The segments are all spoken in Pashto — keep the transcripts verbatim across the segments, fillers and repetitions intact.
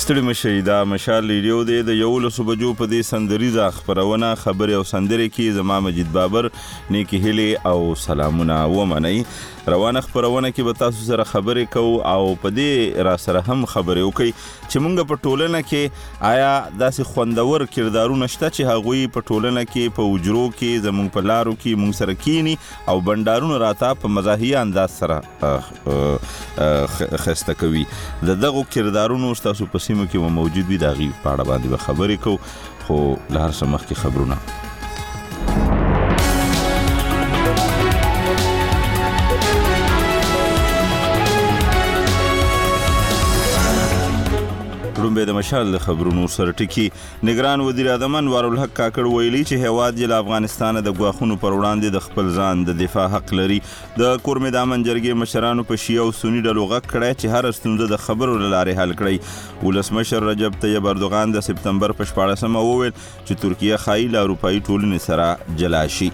ستړي مشئ دا مشال ریډیو دی د یولسو بجو په دې سندریزه خپرونه خبرې او سندرې کې زما مجید بابر نیکی هیلې او سلامونه ومنئ. روانه خپرونه کې به تاسو سره خبرې کوو او په دې را سره هم خبرې وکړئ چې موږ په ټولنه کې آیا داسې خوندور کردارونه شته چې هغوی په ټولنه کې په حجرو کې زموږ په لارو کې موږ سره کینی او بنډارونه راته په مزاحیه انداز سره خسته کوي. د دغو کردارونو تاسو په سیمو کې موجود وي د هغې په اړه باندې به خبرې کوو، خو له هر څه مخکې خبرونه. لومبه د مشال د خبرونو سره ټکی نگران وزیر اعظم انوار الحق کاکړ ویلي چې هیواد یې له افغانستان د ګواښونو پر وړاندې د خپل ځان د دفاع حق لري. د کورمې د امن جرګې مشرانو په شیعه او سني ډلو غږ کړی چې هر ستونزه د خبرو له لارې حل کړئ. ولسمشر رجب طیب اردوغان د سپتمبر په شپاړسمه وویل چې ترکیه ښایي له اروپایي ټولنې سره جلا شي.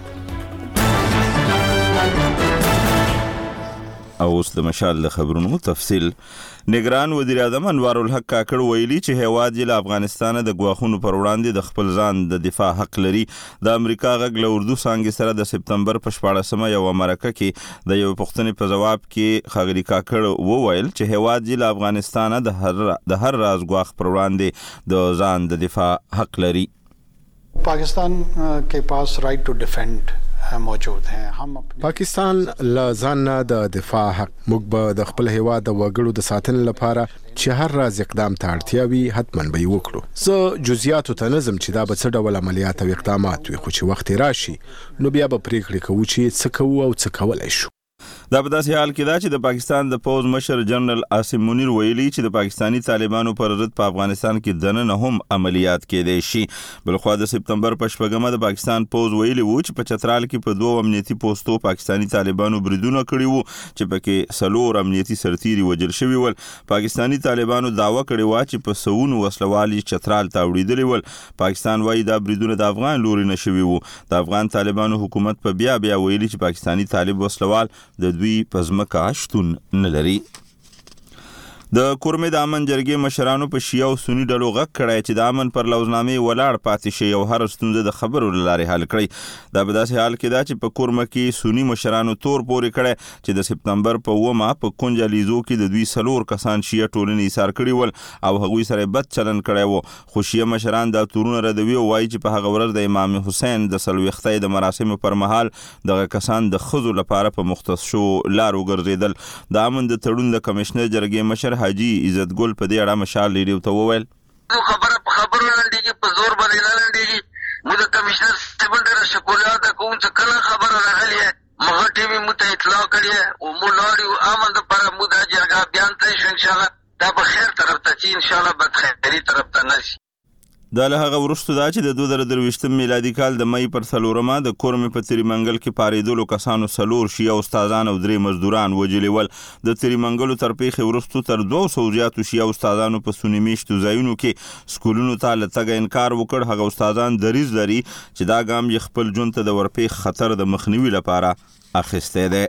او اوس د مشال د خبرونو تفصیل. نگران وزیر اعظم انوار الحق کاکړ ویلي چې هیواد یې له افغانستان د ګواښونو پر وړاندې د خپل ځان د دفاع حق لري. د امریکا غږ له اردو څانګې سره د سپتمبر په شپاړسمه یوه مرکه کې د یوې پوښتنې په ځواب کې ښاغلي کاکړ وویل چې هیواد یې له افغانستان د هر د هر راز ګواښ پر وړاندې د ځان د دفاع حق لري. پاکستان کے پاس رائٹ ٹو ڈیفینڈ موجود ہیں. هم پاکستان له ځان نه د دفاع حق موږ به د خپل هیواد د وګړو د ساتنې لپاره چې هر راز اقدام ته اړتیا وي حتما به یې وکړو. زه جزئیاتو ته نه ځم چې دا به څه ډول عملیات او اقدامات وي، خو چې وخت راشي نو بیا به پریکړې کوو چې څه کوو او څه کولی شو. دا په داسې حال کې دا چې د پاکستان د پوز مشر جنرال عاصم منیر ویلي چې د پاکستانی طالبانو پر ضد په افغانستان کې دننه هم عملیات کېدای شي. بلخوا د سپتمبر په شپږمه د پاکستان پوز ویلي وو چې په چترال کې په دوه امنیتي پوسټو پاکستانی طالبانو بریدونه کړي وو چې پکې څلور امنیتي سرتیري وژل شوي ول. پاکستانی طالبانو دعوه کړې وه چې په سوونو وسلوال یې چترال ته وړېدلي ول. پاکستان وایي دا بریدونه د افغان لوري نه شوي وو. د افغان طالبانو حکومت په بیا بیا ویلي چې پاکستانی طالب وسلوال د دوی په ځمکه شتون نه لري. د کورمې د امن جرګې مشرانو په شیعه او سني ډلو غږ کړی چې د امن پر لوزنامې ولاړ پاتې شي او هر ستونزه د خبرو له لارې حل کړئ. دا په داسې حال کې دا چې په کورمه کې سني مشرانو تور پورې کړی چې د سپتمبر په اوومه په کونج الیزو کې د دوی څلور کسان شیعه ټولنې ایثار کړي ول او هغوی سره بد چلن کړی و. خو شیعه مشران دا تورونه ردوي او وایي چې په هغه ورځ د امام حسین د څلوېښتۍ د مراسمو پر مهال دغه کسان د ښځو لپاره په مختص شوو لارو ګرځېدل. د امن د تړون د کمیشنر جرګې مشر حاجي عزت ګل په دې اړه مشال ریډیو ته وویل خبره په خبرو لنډېږي، په زور باندې نه لنډېږي. موږ د کمیشنر صاحب ډېره شکر ادا کوو چې کله خبره راغلې ہے مغه ټي وي موږ ته اطلاع کړې ہے او موږ لاړو امن دپاره موږ دا جرګه بیان ته شو انشاءالله دا به خیر طرف ته چې انشاءالله بدخیري طرف ته نه شي. دا له هغه وروسته دا چې د دوه زره درویشتم میلادي کال د مۍ پر څلورمه د کورمې په تریمنګل کې پارېدلو کسانو څلور شیعه استادان او درې مزدوران وژلي ول. د تریمنګلو تر پیښې وروسته تر دوه سوو زیاتو شیعه استادانو په سني میشتو ځایونو کې سکولونو ته له تګه انکار وکړ. هغه استادان دریځ لري چې دا ګام یې خپل ژوند ته د ورپېښ خطر د مخنیوي لپاره اخیستی دی.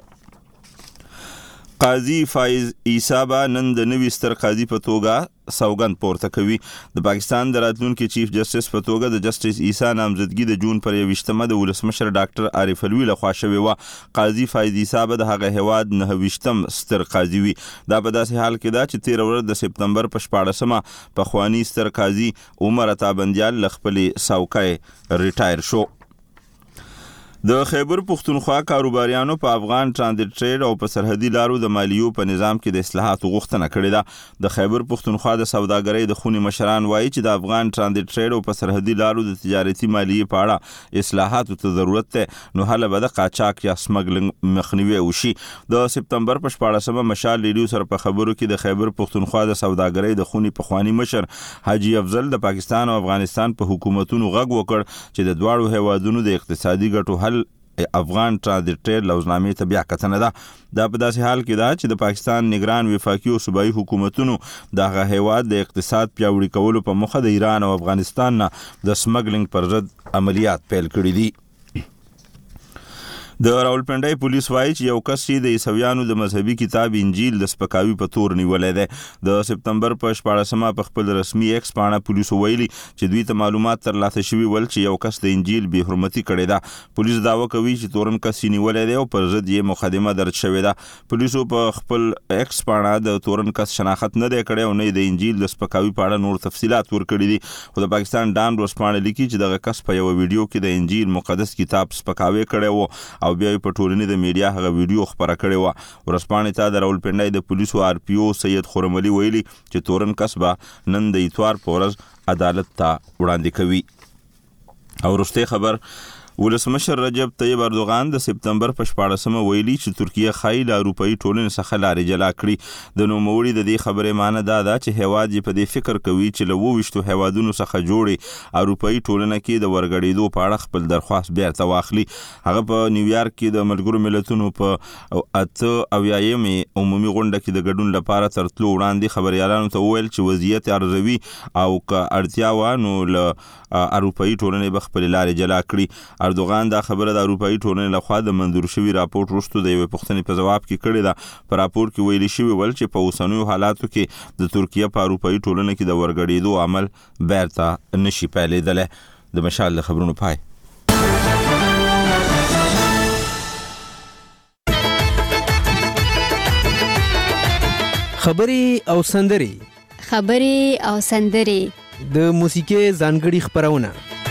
قاضي فایز عیسی به نن د نوي ستر قاضي په توګه سوګند پورته کوي. د پاکستان د راتلونکي چیف جسټس په توګه د جسټس عیسی نامزدګي د جون پر یوویشتمه د ولسمشر ډاکټر عارف الوي لخوا شوې وه. قاضي فایز عیسی به د هغه هیواد نهه ویشتم ستر قاضي وي. دا په داسې حال کې ده چې تېره ورځ د سپتمبر په شپاړسمه پخواني ستر قاضي عمر عطابندیال له خپلې څوکۍ ریټایر شو. د خیبر پښتونخوا کاروباریانو په افغان ترانزیت ټریډ او په سرحدي لارو د مالیو په نظام کې د اصلاحاتو غوښتنه کړې ده. د خیبر پښتونخوا د سوداګرۍ د خونې مشران وایي چې د افغان ترانزیت ټریډ او په سرحدي لارو د تجارتي مالیې په اړه اصلاحاتو ته ضرورت دی، نو هله به د قاچاق یا سمګلنګ مخنیوی وشي. د سپتمبر په شپاړسمه مشال ریډیو سره په خبرو کې د خیبر پښتونخوا د سوداګرۍ د خونې پخواني مشر حاجي افضل د پاکستان او افغانستان په حکومتونو غږ وکړ چې د دواړو هیوادونو د اقتصادي ګټو حل افغان ترانزیت ټریډ لوزنامې ته بیا کتنه ده. دا په داسې حال کې ده چې د پاکستان نگران وفاقي او صوبایي حکومتونو د هغه هیواد د اقتصاد پیاوړي کولو په موخه د ایران او افغانستان نه د سمګلنګ پر ضد عملیات پیل کړي دي. د راولپنډۍ پولیس وایي چې یو کس چې د عیسویانو د مذهبي کتاب انجیل د سپکاوي په تور نیولې ده. د سپتمبر په شپاړسمه په خپل رسمي ایکس باندې پولیسو ویلي چې دوی ته معلومات ترلاسه شوي ول چې یو کس د انجیل بې حرمتي کړې ده. پولیس دعوه کوي چې تورن کس یې نیولې دی او پر ضد یې مقدمه درج شوې ده. پولیسو په خپل ایکس باندې د تورن کس شناخت نه دی کړی او نه د انجیل د سپکاوي په اړه نور تفصيلات ورکړي دي. خو د پاکستان ډان ورسپانه لیکي چې دغه کس په یو ویډیو کې د انجیل مقدس کتاب سپکاوي کړی و او بیا په ټولنې د میډیا هغه ویډیو خبره کړې و. ورسپانې ته د راولپنډۍ د پولیسو آر پی او سید خورم علي ویلي چې تورن کس به نن د اتوار په ورځ عدالت ته وړاندې کوي. او وروستی خبر ولسمشر رجب طیب اردوغان د سپتمبر په شپاړسمه ویلي چې ترکیه خای له اروپایي ټولنې څخه لارې جلا کړي. د نوموړي د دې خبرې معنی دا ده چې هیواد یې په دې فکر کوي چې له اوویشتو هیوادونو څخه جوړې اروپایي ټولنه کې د ورګډېدو په اړه خپل درخواست بیرته واخلي. هغه په نیویارک کې د ملګرو ملتونو په اته اویایمې عمومي غونډه کې د ګډون لپاره تر تلو وړاندې خبریالانو ته وویل چې وضعیت ارزوي او که اړتیا وه نو له اروپایي ټولنې به خپلې لارې جلا کړي. اردوغان دا خبره د اروپایي ټولنې لخوا د منظور شوي راپورټ وروسته د یوې پوښتنې په ځواب کې کړې ده. په راپور کې ویلي شوي ول چې په اوسنیو حالاتو کې د ترکیه په اروپایي ټولنه کې د ورګډېدو عمل بیرته نشي پیلېدلی. د مشال د خبرونو پای. خبرې او سندرې خبرې او سندرې د موسیقي ځانګړي خبرونه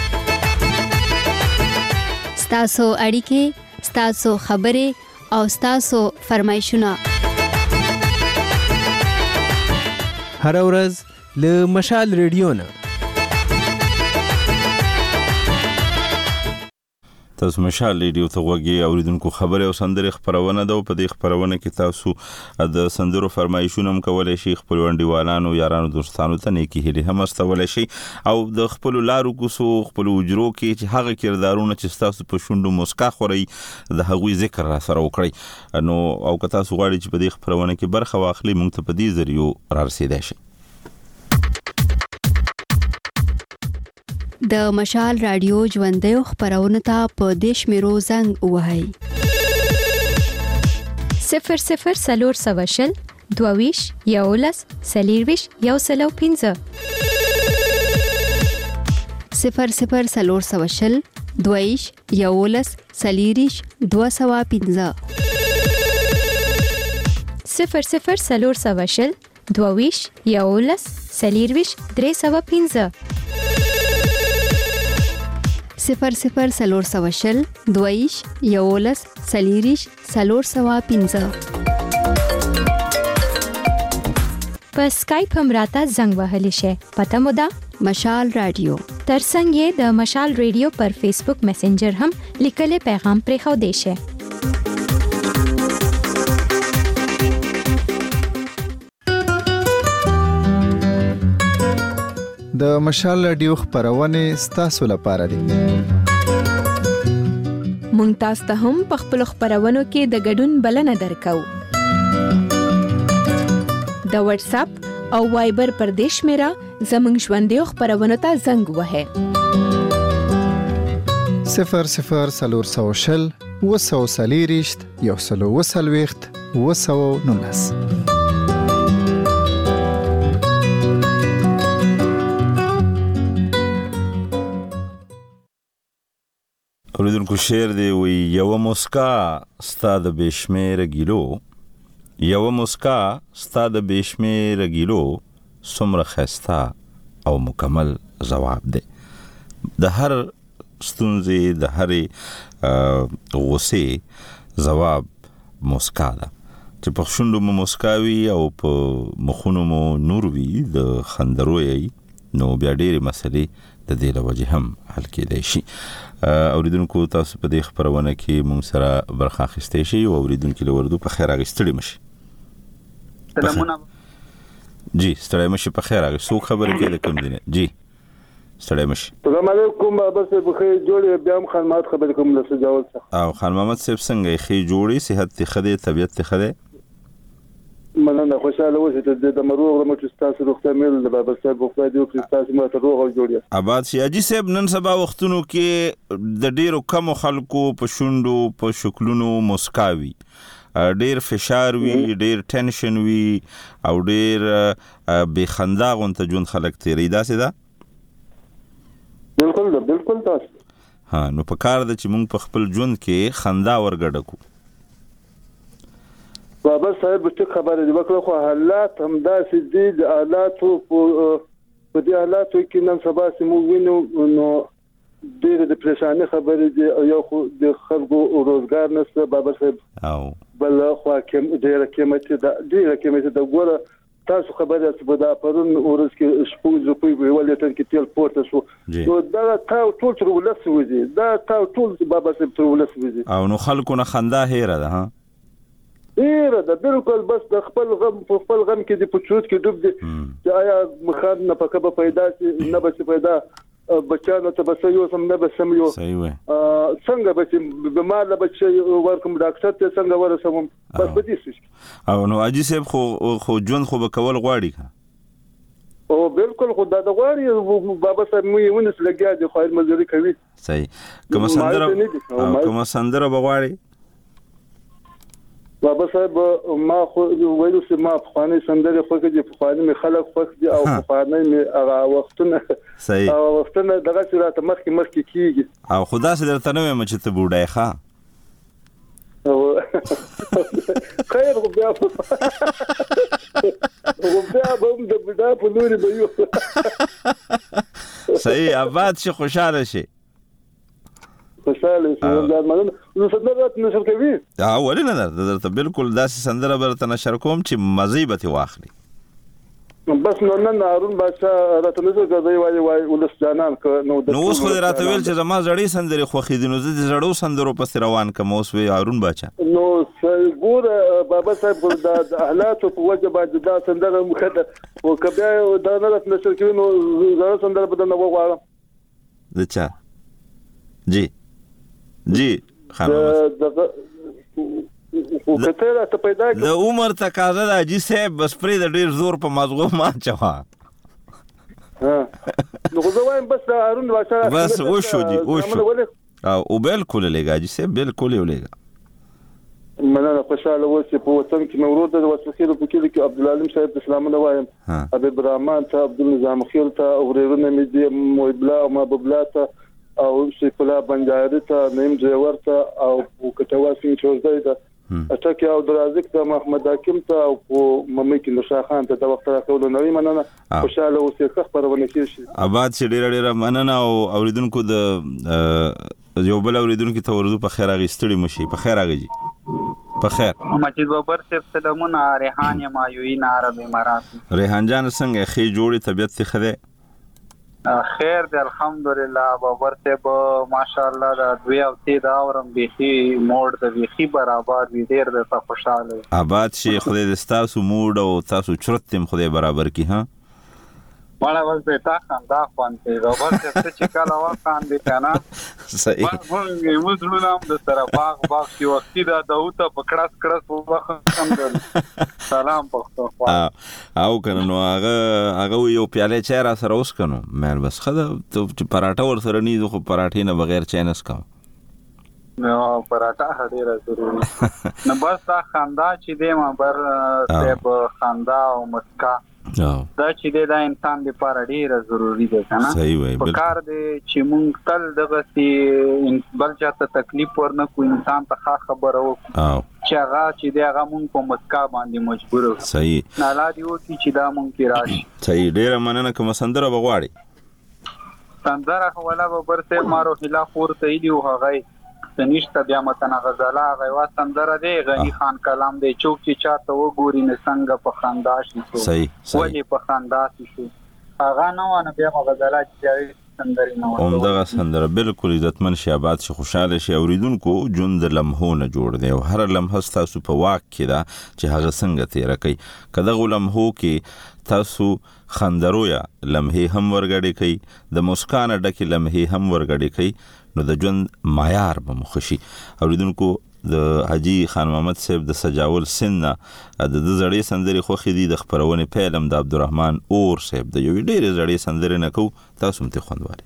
ستاسو اړیکې ستاسو خبرې او ستاسو فرمایشونه هر ورځ له مشال ریډیو نه. تاسو مشال ریډیو ته غوږی اوریدونکو خبرې او سندرې خبرونه ده. په دې خبرونه کې تاسو د سندرو فرمایشونه هم کولای شئ. خپل ونډیوالانو یارانو دوستانو ته نیکی هیلې هم استولای شئ او د خپل لارو کوسو خپل وجرو کې چې هغه کردارونه چې تاسو په شونډو مسکا خوري د هغوی ذکر را سره وکړئ. نو او که تاسو غواړئ چې په دې خبرونه کې برخه واخلئ موږ ته په دې ذریعو را رسیدای شئ. د مشال رادیو ژوندۍ خبرونه ته په دیش میرو زنګ وهاي صفر صفر سلور سواشل دوویش یولس سلیرویش یو سلو پینځه صفر صفر سلور سواشل دوویش یولس سلیریش دو سوا پینځه صفر صفر سلور سواشل دوویش یولس سلیرویش درې سوا پینځه صفر صفر سلور سواشل دویش یولس سلیریش سلور سوا پینځه په سکایپ هم راته زنګ وهلی شي. پته مو ده مشال رادیو. ترڅنګ یې د مشال ریډیو پر فیسبوک میسنجر هم لیکلي پیغام پرې خو دی شي. د مشال رادیو خبرونه ستاسو لپاره دي. مونږ تاسو ته هم په خپل خبرونو کې د ګډون بلنه درکو. د واتس اپ او وایبر پر دیش میرا زمنګ ژوندۍ خبرونو ته زنګ وهه صفر صفر سلور سوشل وسو سلیریشت یو سلو وسلويخت وسو نونس. اوریدونکو شعر دی وی یو مسکا ستا د بشمیر ګیلو یو مسکا ستا د بشمیر ګیلو څومره خستا او مکمل جواب دی. د هر ستونزې د هرې غوسې جواب مسکا ده. چې په شونډو مو مسکاوي او په مخونو مو نور وي د خندروي نو بیا ډېرې مسلې د دې له وجې هم حل کېدای شي. اوریدونکو تاسو په دې خبرونه کې مونږ سره برخه اخیستی شئ او اوریدونکو له وردو په خیر اغستړي مشي. سلامونه جی ستړی مشي په خیر اغه څو خبرې کې د کوم دي جی ستړی مشي. السلام علیکم بابا صاحب خیر جوړې بیا هم خان محمد خبرې کوم له سجاول څخه. او خان محمد صاحب څنګه خې جوړې صحت ته خده طبيعت ته خده مننه خوشاله اوسئ د مروغ رمو چې تاسو روغتیا مل د بابا صاحب غوښتنه دی چې تاسو ماته روغ او جوړ یاست. آباد شي. حاجي صاحب نن سبا وختونو کې د ډیرو کم خلکو په شونډو په شکلونو مسکاوي، ډیر فشار وي، ډیر ټینشن وي او ډیر بې خندا غونته ژوند خلک تیری. داسې ده؟ بالکل ده، بالکل تاسو. ها نو په کار ده چې موږ په خپل ژوند کې خندا ورګډه کړو. بابا صاحب څه خبره دی وکړه، خو حالات هم داسې دي، د حالاتو په دې حالاتو کې نن سبا چې موږ وینو نو ډېرې د پریشانۍ خبرې دي، یو خو د خلکو روزګار نشته بابا صاحب، او بل خوا کې ډېره قیمتي ده، ډېره قیمتي ده. ګوره تاسو خبره چې په دا پرون ورځ کې شپږ روپۍ په یو لیټر کې تیل پورته شو، نو دا تا ټول تر ولس وځي، دا تا ټول بابا صاحب تر ولس وځي، او نو خلکو نه خندا هېره ده. ها ډېره ده، بالکل. بس د خپل غم په خپل غم کې دي، په چوت کې ډوب دي چې آیا مخان نه پکه به پیدا شي نه به شي پیدا، بچانو ته به څه یوسم نه به سم یو، صحیح وایي، څنګه به چې بیمار له بچه ورکم ډاکټر ته څنګه ورسوم، بس په دې څه. او نو حاجي صاحب خو خو ژوند خو به کول غواړي که؟ او بالکل خو دا د غواړي بابا صاحب مې ونس لګیا دي، خیر مزدوري کوي. صحیح. کومه سندره کومه سندره به غواړي بابا صاحب؟ ما خو ویلو چې ما پخوانۍ سندرې خوښې دي، پخواني مې خلک خوښ دي، او پخوانۍ مې هغه وختونه صحیح هغه وختونه دغسې راته مخکې مخکې کېږي. او خو داسې درته نه وایم چې ته بوډی ښه خیر خو بیا خو بیا به هم د بوډا په لوري به یو. صحیح. آباد شي، خوشحاله شي. خوشاله شي. مننه. نو سندره راته نشر کوي؟ ولې نه درته درته بالکل داسې سندره به درته نشر کوم چې مزې به ترې واخلي. بس نو نن هارون بادشاه راته نشر کوي، وایي وایي ولس جانان که نو نو اوس خو دې راته ویل چې زما زړې سندرې خوښې دي، نو زه د زړو سندرو پسې روان کړم. اوس وی هارون بادشاه نو ګوره بابا صاحب د حالاتو په وجه باندې دا سندره مخه ده، او که بیا دا نه راته نشر کوي نو زړه سندره به درنه وغواړم. د چا؟ جی جی خانم خو کته راته پیدا کړ د عمر تقاضا ده حاجي صاحب، بس پرې د ډېر زور په مازغو ما اچوه. ها نو خو زه وایم بس هارون بادشاه بس وشو جي وشو. او بالکل لېږه حاجي صاحب، بالکل یې ولېږه. مننه. خوشحاله اوسئ. په وطن کې مې ورور ده د وسخیلو په کلي کې عبدالعلیم صاحب ته سلامونه وایم، حبیب الرحمن ته، عبدالنظام خیل ته، ورېرونه مې دي محب الله او محبوب الله ته، او شیخ الله بنجاري ته، نعیم زیور ته، او کټوا سینګ چوزدای ته، اټکه او درازک ته، محمد حاکم ته، او ممې کې نشا خان ته د وخت راکولو نوې مننه. خوشاله اوسئ. ښه خبرونه کیږي. آباد شي. ډېره ډېره مننه. او اوریدونکو د یو بل اوریدونکو ته ورځو په خیر اغوستړي مشي. په خیر اغږي. په خیر. مجید بابر صاحب سلامونه. ریحان یم ایوین عرب امارات. ریحان جان څنګه خې جوړي طبيعت څه خده؟ خیر دی الحمدلله. بابر صاحب ماشاءالله د دوی او تی دا اورم بيخي موډ د بيخي برابر وي، ډیر د خوشاله. آباد شي. خدای دې تاسو موډ او تاسو چرت تم خدای برابر کی. ها مالا بس بیٹا خندا خوانته بابر صاحب چې کله وخت دی کنه. صحیح. موږ موږ لولم د سره باغ باغ چې وخت دا داوته پکړاس کړس په وخت سم سلام پښتو او کنه نو هغه هغه یو پیاله چای را سره اوس کنو مې بس خدا ته پراټا ور سره نه خو پراټې نه بغیر چای نه سکم. نو پراټا ډیره ضروري نه. بس دا خندا چې دی ما بر صاحب خندا او مسکا دا چې دا انسان لپاره ډیره ضروری ده کنه. صحیح وای. په کار دی چې مونږ تل دغه سي بل چاته تکلیف ورنه کو، انسان ته ښه خبره وکړو چې هغه چې دی هغه مونږ په مسکا باندې مجبور وو. صحیح. نالا دی وکړي چې دا مونږ کې راشي. صحیح. ډیره مننه. کوم سندره بغواړي؟ سندره خو ولا به برته مارو خلا خور ته دی او هغه سنشت بیا متن غزاله غوا سندره دی غنی خان کلام دی چوک چې چاته وګوري نه څنګه په خندا شي. صحیح. ولی په خندا شي هغه نو نه بیا غزاله چې سندره نو همدغه سندره بالکل عزتمن شي. آباد شي. خوشاله شي. اوریدونکو ژوند لمحو نه جوړ دی او هر لمحه تاسو په واک کې دا چې هغه څنګه تیر کوي. کله لمحو کې تاسو خندرویا لمحه هم ورګړې کوي، د مسکان ډکه لمحه هم ورګړې کوي، نو د ژوند معیار به مخشي. اوریدونکو د حاجی خان محمد صاحب د سجاول سن نه د د زړې سندرې خوښې دي. د خپرونې پیلم د عبدالرحمن اور صاحب د یوې ډېرې زړې سندرې نه کوو، تاسو هم ترې خوند واخلئ.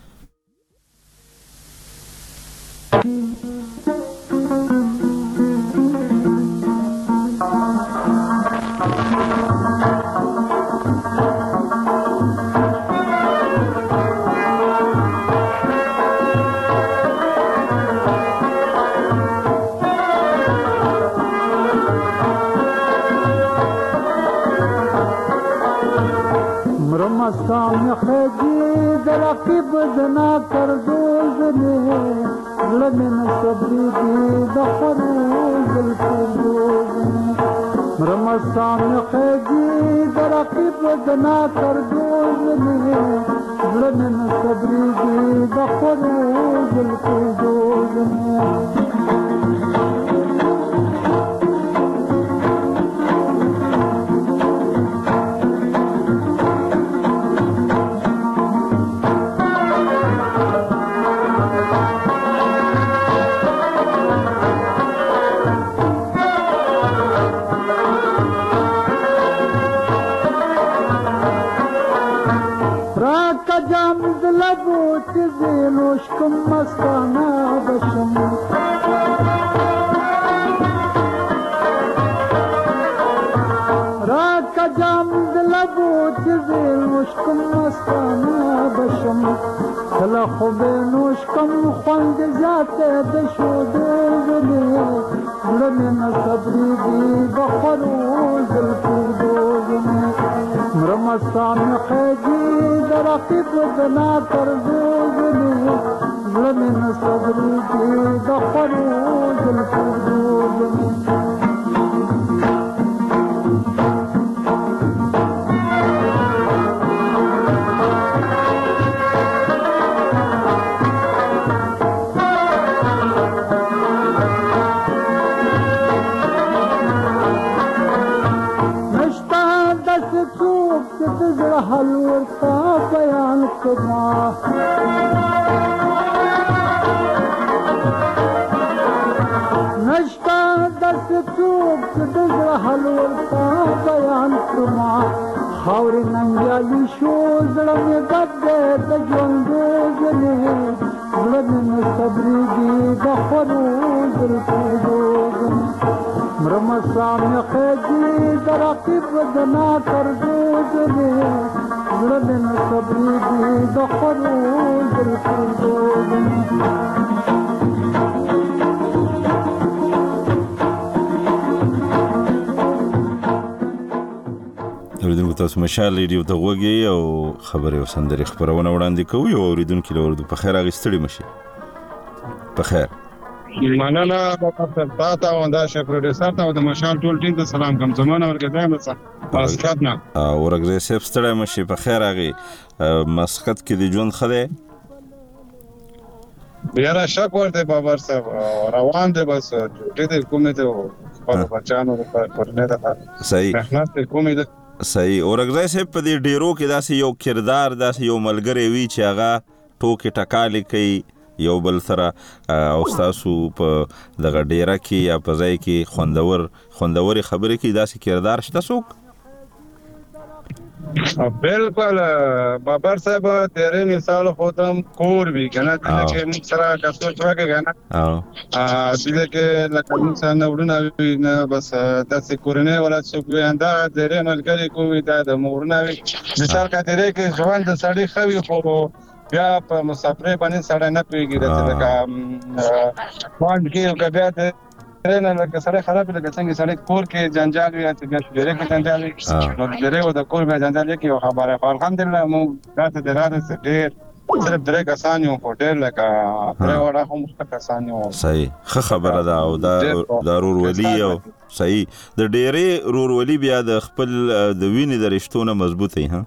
مستان خجی در عقب دنا کر دوزنی لمن صبری دی دخروز الفروزنی مرمستان خجی در عقب دنا کر دوزنی لمن صبری دی دخروز الفروزنی نوشکم مستانه بشم را کجام دلبو چیزی نوشکم مستانه بشم کلا خوب نوشکم خوند زیاده بشو دوزنی لمن صبری دی بخروز الفردوزنی مرمستان خیجی در عقب دنا ترزوزنی لمن صبری دی بخروز الفردوزنی حلورتا بیان کما نشتا دست توب دزر حلورتا بیان کما خاور ننگیالی شو زرمی گده دجوندوزنی زرمی صبری دی دخروز الفردوزنی مرمسان خیجی در عقب دنا کردوزنی لمن صبری دی دخروز الفردوزنی اوریدونکو تاسو مشال ریډیو ته غوږی او خبرې او سندرې خبرونه وړاندې کوي او اوریدونکو له ورته په خیر اغستړي مشي په خیر مننه په تاسو او دا شه پروډوسر ته د مشال ټول ټیم ته سلام کوم زمونه ورګدایم څه مسقط نه او ورګزې سیف ستړی مشي په خیر اغي مسقط کې د ژوند خله بیا شک ورته بابر صاحب روان دي بس ټیټه دې کومه ته په بچانو په نه ده صحیح رحمت کومه ده صحیح اورګزای سه په دې ډیرو کې داسې یو کردار داسې یو ملګری وی چې هغه ټوکې ټکالې کوي یو بل سره او تاسو په دغه ډیره کې یا په ځای کې خوندور خوندوري خبرې کې داسې کردار شته څوک بالکل بابر صاحب تیرې مثال خودم کور وی کنه چې موږ سره کاستو چوکه کنه او ا دې کې لکه انسان وړونه نه بس تاسو کورنۍ ولا څوک انده تیرې ملګری کوي دا د مورنه مثال کا تیرې کې ځوان د سړی خوي خو بیا په مسافرې باندې سړی نه پیږي دا وان کې بیا د ترنه لکه سره خراب لکه څنګه سره کور کې جنجال وي چې ډېرې کې جنجال وي نو ډېرې و د کور به جنجال کې یو خبره الحمدلله مو تاسو د راځه ډېر صرف درې کسان یو هوټل لکه درې وړه هم کسان یو صحیح ښه خبره ده او دا ضرور ولي او صحیح د ډېرې رورولي بیا د خپل د وینې د رښتونه مضبوطي ها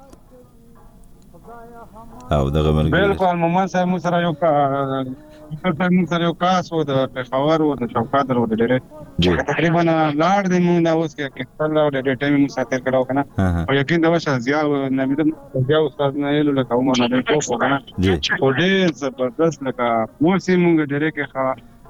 او دغه ملګری بالکل مومن صاحب مو سره یو په موږ سره یو کاس و د پېښور و د شوکات و د ډېرې تقریبا لاړ دی موږ دا اوس کې خپل د ډېر ټایم موږ ساتل کړو کنه او یقین دا وشه زیا نه مې زیا استاد نه یلو لکه عمر نه کوو کنه او ډېر زبردست لکه مو سي موږ ډېرې کې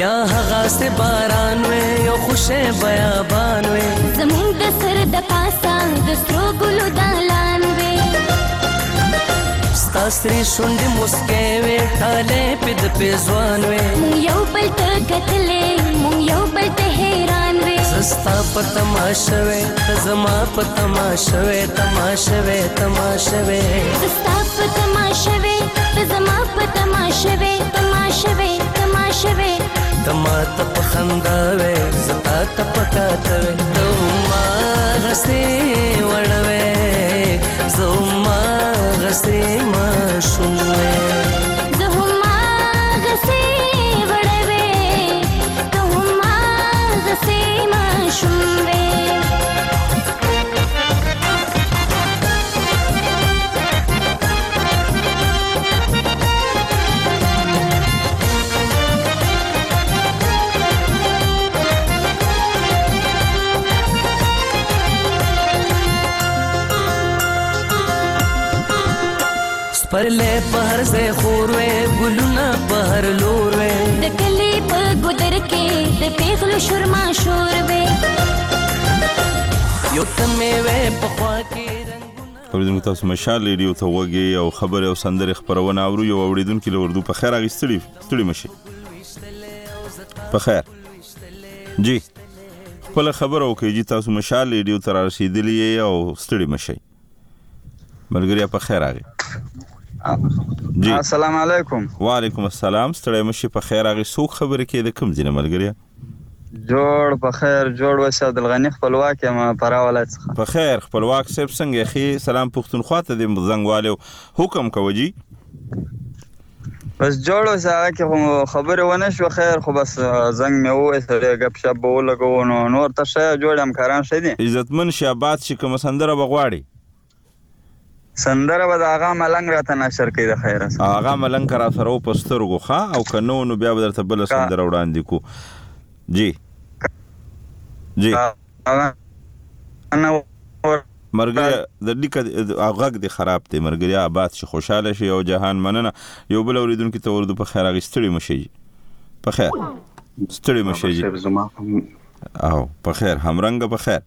بیا هغه سه باران وې یو خوشې بیابان وې زمونږ د سر د پاسه د سرو ګلو دالان وې ستا سرې شونډې مسکې وې ټالې پې د پېزوان وې مونږ یو بل ته کتلې مونږ یو بل ته حیران وې زه ستا په تماشه وې ته زما په تماشه وې تماشه وې تماشه وې زه ستا په تماشه وې ته زما په تماشه وې تماشه وې تماشه وې ته ما ته په خندا وې زه تا ته په کاته وې ته هماغسې وړه وې زه هماغسې ماشوم وې زه هماغسې وړه وې ته هماغسې ماشوم وې پرلې په هر ځای خور وې ګلونه په هر لور وې د کلي په ګودر کې د پیغلو شورما شور وې یو ته مېوې په خوا کې اوریدونکو تاسو مشال ریډیو ته وګي او خبر او سندره خبرونه اورو یو اوریدونکو له اردو په خیر اغستړي ستړي مشي په خیر جی خپل خبر او کې جی تاسو مشال ریډیو تر رسیدلی او ستړي مشي ملګری په خیر اغي جی السلام علیکم وعلیکم السلام ستړی مشي په خیر اغي څوک خبرې کې د کوم ځینه ملګری جوړ په خیر جوړ وشه عبدالغنی خپلواک یم پرا ولایت څخه په خیر خپلواک صاحب څنګه خي سلام پښتونخوا ته د زنګ والو حکم کوجی بس جوړ وشه کې خبره ونه شو خیر خو بس زنګ مې وې سره غپ شپ ولګو نو نور ته شه جوړم کاران شه دي عزتمن شابات چې کوم سندره بغواړي سندره به د هغه ملنګ راته نشر کړي د خیره هغه ملنګ را سره په سترګو ښه او کنو نو بیا به درته بل سندره وړاندې کو جی جی مرګریا د لیک غږ دی خراب دی مرګریا آباد شي خوشاله شي او جهان مننه یو بل اوریدونکو ته ورده په خیر اغستړي مشي په خیر ستړي مشي او په خیر همرنګ په خیر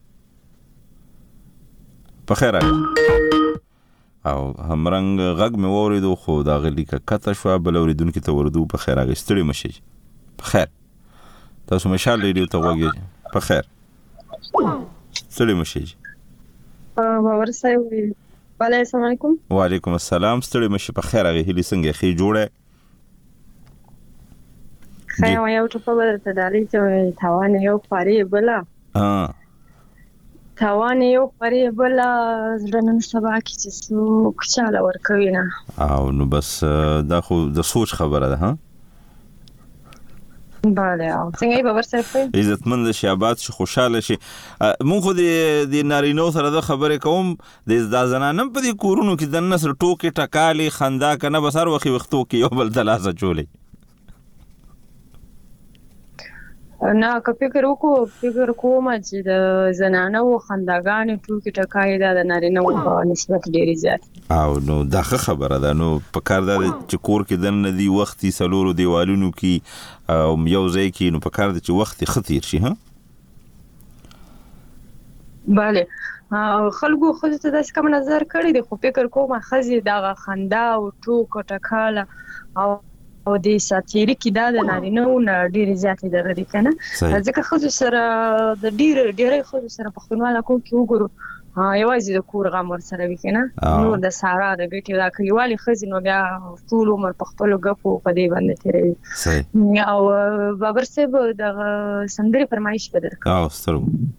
په خیر او همرنګ غږ مې وریدو خو دا غلی کته شو بل اوریدونکو ته ورده په خیر اغستړي مشي په خیر تاسو مشال ریډیو ته وګورئ په خیر ستړي مشي باور صاحب وعلیکم السلام علیکم وعلیکم السلام ستړي مشي په خیر هغه هلي څنګه خې جوړه خیر یو ټوپه ورته دالې چې تاوان یو پاره بلا ها تاوان یو پاره بلا ځنن سبا کې چې سو کچاله ور کوي نه او نو بس دا خو د سوچ خبره ده ها بالا څنګه به ورسره عزتمند شي آباد شي خوشاله شي مونږ خو د نارینو سره د خبرې کوم د زنانم په دې کورونو کې د نصر ټوکې ټکالي خندا کنه بسر وخت وختو کې یو بل دلاسه چولې نه که فکر وکړو فکر کوم چې د زنانو خنداګانې ټوکې ټکالي د نارینو په نسبت ډېری زیات او نو دا خبره ده نو په کار ده چې کور کې دنه دی وختي سلورو دیوالونو کې او یو ځای کې نو په کار ده چې وخت خطیر شي ها bale خلکو خو ته داس کوم نظر کړی دی خو فکر کوم خزي دا خندا او ټوک ټکاله او او د ساتيري کې دا د نارینو نه ډېر زیاتې درې کنه ځکه خو سره د ډېر ډېرې خو سره پښتونواله کو کې وګورو ها یوازې د کور غم ور سره وکنه نور د سارا د ګټي دا کلیوالي خزي نو بیا ټول عمر په خپل غفو په دې باندې تیروي او بابر صاحب د سندري فرمایش بدر او سترو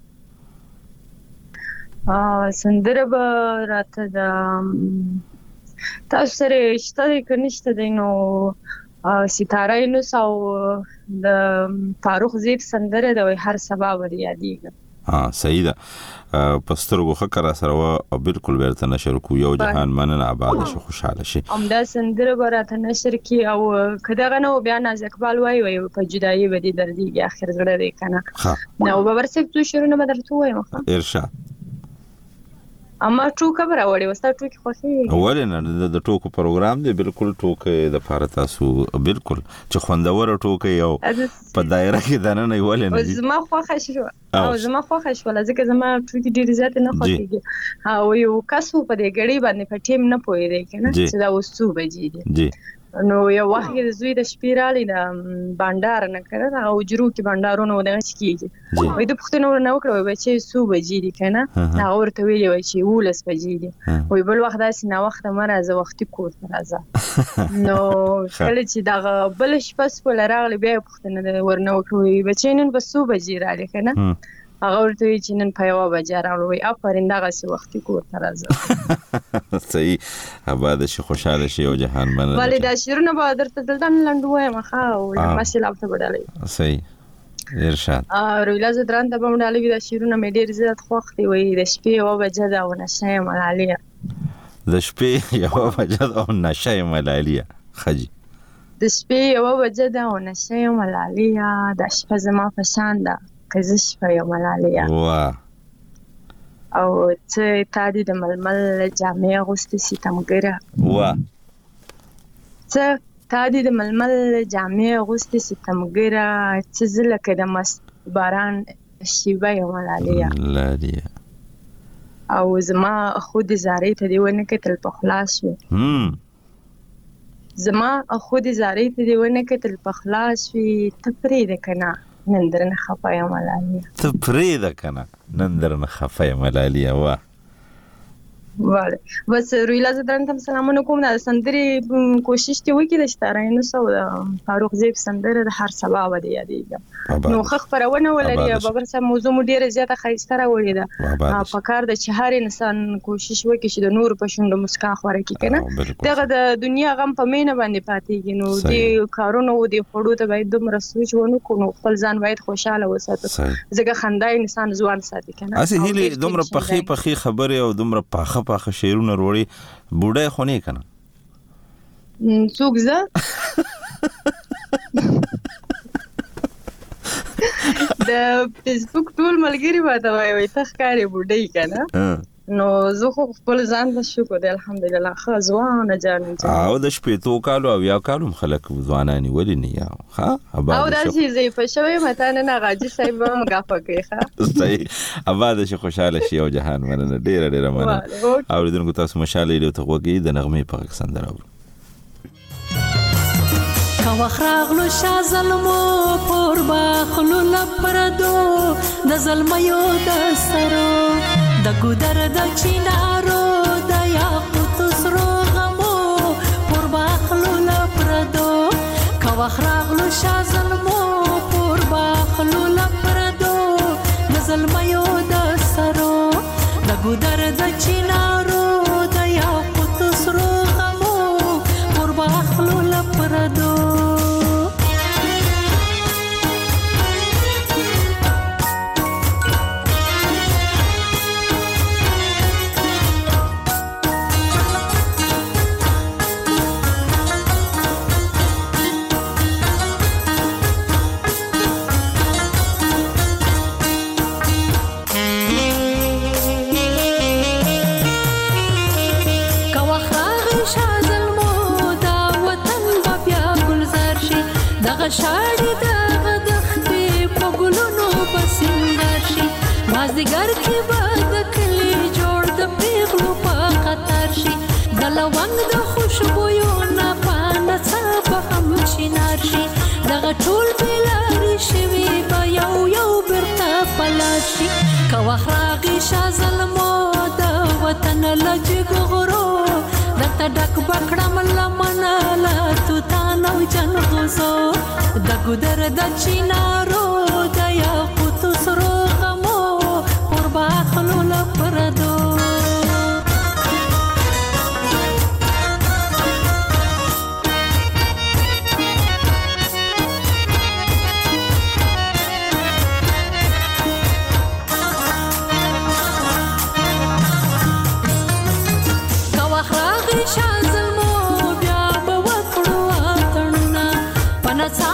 ا سندره به راته د تاسو سره شته کنيشته دینو ستاره نو سو د فاروق زیب سندره د هر سبب دی یادېږي ها صحیح ده پسترغو خکر سره او بالکل ورته نشر کو یو جهان مننه آباد شو خوشاله شي امدا سندره براته نشر کی او کداغه نو بیا ناز اقبال وای وای په جدایي بدی دردی اخر زړه دی کنه نو باور سپ تو شروع نه بدرته وای مخه ارشاد اما ټوکه به راوړې وستا ټوکې خوښېږي ولې نه د ټوکو پروګرام دی بالکل ټوکې د پاره تاسو بالکل چې خوندوره ټوکې یو په دایره کې دننه ولې نه دي زما خوښه شو او زما خوښه شو ځکه زما ټوکې ډېرې زیاتې نه خوښېږي او یو کس په دې ګړۍ باندې په ټیم نه پوهېدی که نه چې دا اوس څو بجې دي نو یو وخت کې د زوی د شپې راغلی د بانډار نه که نه هغه حجرو کې بانډارونه دغه چې کېږي وایي ده پوښتنه ورنه وکړه وایي بچی څو بجې دي که نه هغه ورته ویلې وایي چې یولس بجې دي وایي بل وخت داسې ناوخته مه راځه وختي کور ته راځه نو کله چې دغه بله شپه سپوله راغلی بیا یې پوښتنه ورنه وکړه وایي بچی نن به څو بجې راغلې که نه هغه ورته وایي چې نن په یوه بجه راغلو وایي افرین دغسې وختي کور ته راځه صحیح اباده شي خوشحاله شي او جهان مننه ولې دا شعرونه به درته دلته نه لنډ ووایم ښه او لمسې لافته به ډالۍ صحیح ارشاد رویلا زدران ته به م ډالۍ وي دا شعرونه مې ډېر زیات خوښ دي وایي د شپې یوه بجه ده او نشه یم ملاليه د شپې یوه بجه ده او نشه یم ملاليه ښه جي د شپې یوه بجه ده او نشه یم ملاليه دا شپه زما په شان ده که زه شپه یم ملاليه واه او څه تا دي د ململ جامې اغوستې ستمګره واه څه تا دي د ململ جامې اغوستې ستمګره څه زه لکه د مست باران شیبه یم ملاليه ملاليه او زما خود زارې ته دې ونه کتل په خلاص وي زما خود زارې ته دې ونه کتل په خلاص وي ته پرېږده که نه نن درنه خفه یم ملاليه ته پرېږده که نه نن درنه خفه یم ملاليه واه بله بس رویلا زدران ته هم سلامونه کوم دا د سندرې کوشش دې وکړي د شتارینوس او د فاروق زیب سندره د هر سبا به دې یادېږم نو ښه خپرونه ولري بابر صاحب موضوع مو ډېره زیاته ښایسته راوړې ده پکار ده چې هر انسان کوشش وکړي چې د نورو په شونډو مسکا خوره کړي که نه دغه د دنیا غم په مینه باندې پاتېږي نو دې کارونو او دې خوړو ته باید دومره سوچ ونه کړو نو خپل ځان باید خوشحاله وساتو ځکه خندا انسان ځوان ساتي که نه هسې هیلې دومره پخې پخې خبرې او دومره پاخه پاخه شعرونه وروړي بوډۍ خو نه یې که نه څوک زه د فیسبوک ټول ملګري ماته وایي وایي ته ښکارې بوډۍ که نه نو زه خو خپل ځان ته شکر دی الحمدلله ښه ځوانه جان او د شپېتو کالو اویا کالو هم خلک ځوانان یې ولې نه یا ښه او داسې ضعیفه شوی یم تا نن هغه حاجي صاحب به هم ګافه کوي ښه صحیح اباده شي خوشحاله شي او جهان مننه ډېره ډېره مننه اورېدونکو تاسو مشاله یې ته غوږ د نغمې په غږ سندره اورو که وخت راغلو شاه زلمو پور باخلو لپردو د زلمیو د سرو د ګودر د چینارو د یاقوتو سرو غمو پور باخلو لپردو که وخت راغلو شاه زلمو پور باخلو لپردو د زلمیو د سرو د ګودر د چینارو د یاقوتو سرو غمو پور باخلو لپردو شاړې دغه دښتې په ګلونو به سینګار شي مازدیګر کې به د کلي جوړ د پیغلو په قطار شي د لونګ د خوشبویو نه په نڅا به هم چینار شي دغه ټول بېلارې شوي به یو یو بېرته په لار شي که وخت راغی شاه زلمو د وطن له جګغرو درته ډک به کړم لمنه له توتان او جنغوزو د ګودر د چینارو د یاقوتو سرو غمو پور باخلو لپردو که وخت راغی شاه زلمو بیا به وکړو اتڼونه په نڅا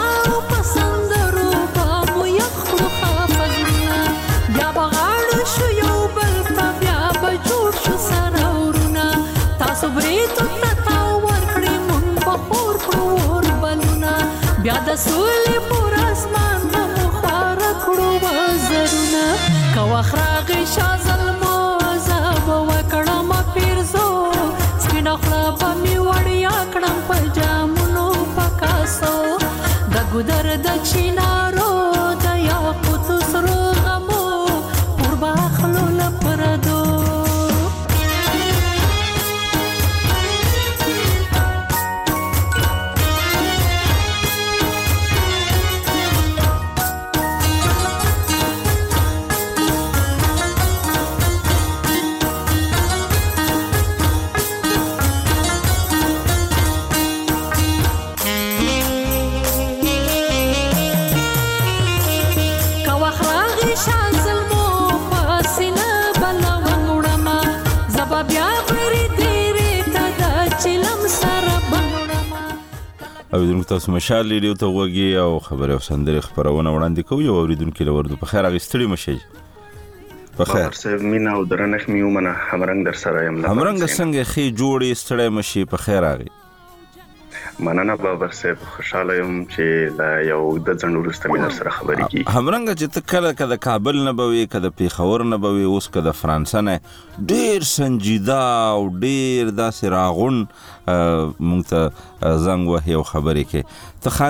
تو تتاو ورکړي مونږ په خور کړو اور بلونه بیا د سولې پر اسمان مو خار کړو وزرونه کو اخراغ شازل مو زاب وکړم پیرزو سپین خلا په می وړیا کړم په جامونو پکاسو د ګدر د چینارو د یاقوت سرو غمو پر باخلو لپردو اوریدونکو تاسو مشال لیدو ته وګي او خبره او سندره خبرونه وړاندې کوي او اوریدونکو له ورده په خیر اغستړي مشي په خیر سر مینا او درنخ میومنه همرنګ در سره یم همرنګ څنګه خې جوړې ستړي مشي په خیر اغي مننه بابر صاحب خوشاله یم چې دا یو د ځنډورسته مې سره خبرې کی همرنګ چې تکله کده کابل نه بوي کده پیښور نه بوي اوس کده فرانس نه ډیر سنجیده او ډیر داسې راغون مونږ ته زنګ وهي او خبرې کې ته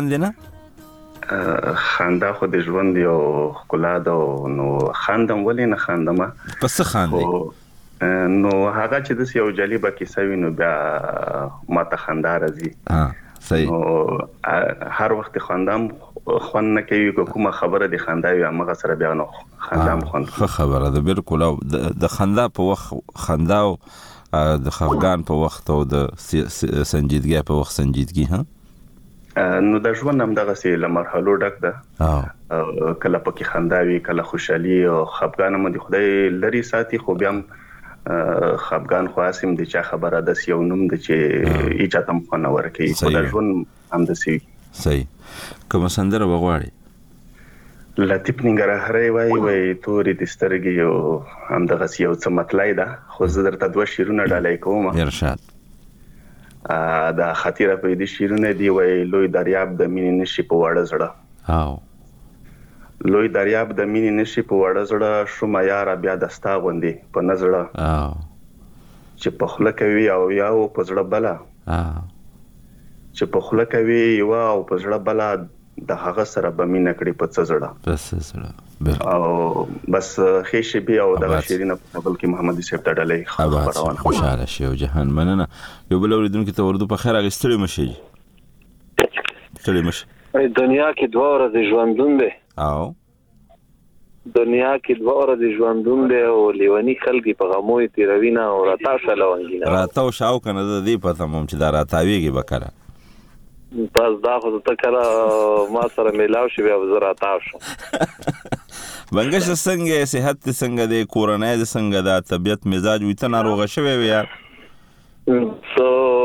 خاندنه خندا خو د ژوند یو ښکلا ده نو خاندم ولې نه خاندم پس خاندې نو هغه چې د یو جالبه کیسه وینو بیا ماته خندا راځي ها صحیح نو هر وخت خندام خوان نه کوي کومه خبره د خندا وي هغه سره بیا نو خندام خوند خو خبره ده بالکل د خندا په وخت خندا او د خفګان په وخت او د سنجیدګۍ په وخت سنجیدګي ها نو د ژوند هم دغه سي لمرحلو ډک ده کله پکې خندا وي کله خوشحالي او خفګان هم د خدای لري ساتي خو بیا خفګان خاصم د چا خبره د یو نوم د چې ایجاتم خونه ورکي خو د ژوند هم د سی صحیح کوم سندره وغواړي لطیف ننګرهاري وای وای تورې د سترګې یو هم دغه یو څه مطلای ده خو زه درته دوه شیرونه ډالۍ کوم ارشاد دا خطیره په دې شیرونه دی وای لوی دریاب د مینې نشي په وړه زړه او لوی دریاب د مینې نشي په وړه زړه شوم یار بیا دستا غوندې په نظر او چې په خله کوي او یا په زړه بلا او چې په خله کوي یو او په زړه بلا د هغه سره به مینه کړی په څزړه بس سره او بس خېشي بیا او د شیرینه په بل کې محمد صاحب ته ډلې خبرونه خوشاله شي او جهان مننه یو بل اوریدونکو ته ورده په خیر اغستړي مشي ستړي مشي دنیا کې دوه ورځې ژوندون دی او دنیا کې دوه ورځې ژوندون دی او لیونی خلګي په غموي تیروینه او راتا شلوانګینه راتاو شاو کنه د دې پته مم چې دا راتاویږي بکره پس دا خو ته کله ما سره میلاو شي بیا زه راتاو شم بنګش څنګه صحت څنګه د کورونای د څنګه د طبيعت مزاج وي ته ناروغه شوی وي یار سو